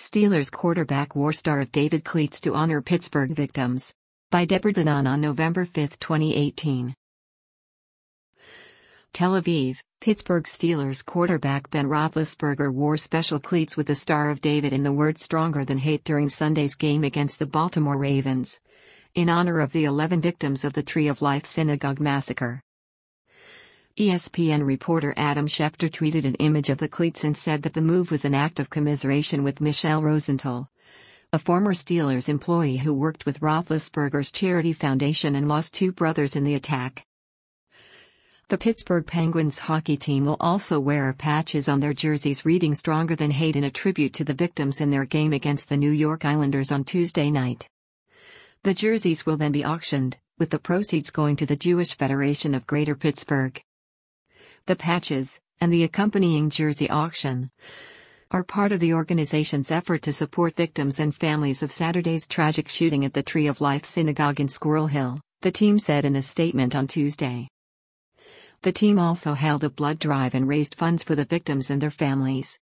Steelers quarterback wore Star of David cleats to honor Pittsburgh victims. By Deborah Danon on November 5, 2018. Tel Aviv, Pittsburgh Steelers quarterback Ben Roethlisberger wore special cleats with the Star of David in the word Stronger Than Hate during Sunday's game against the Baltimore Ravens, in honor of the 11 victims of the Tree of Life synagogue massacre. ESPN reporter Adam Schefter tweeted an image of the cleats and said that the move was an act of commiseration with Michelle Rosenthal, a former Steelers employee who worked with Roethlisberger's charity foundation and lost 2 brothers in the attack. The Pittsburgh Penguins hockey team will also wear patches on their jerseys reading Stronger Than Hate in a tribute to the victims in their game against the New York Islanders on Tuesday night. The jerseys will then be auctioned, with the proceeds going to the Jewish Federation of Greater Pittsburgh. The patches, and the accompanying jersey auction, are part of the organization's effort to support victims and families of Saturday's tragic shooting at the Tree of Life synagogue in Squirrel Hill, the team said in a statement on Tuesday. The team also held a blood drive and raised funds for the victims and their families.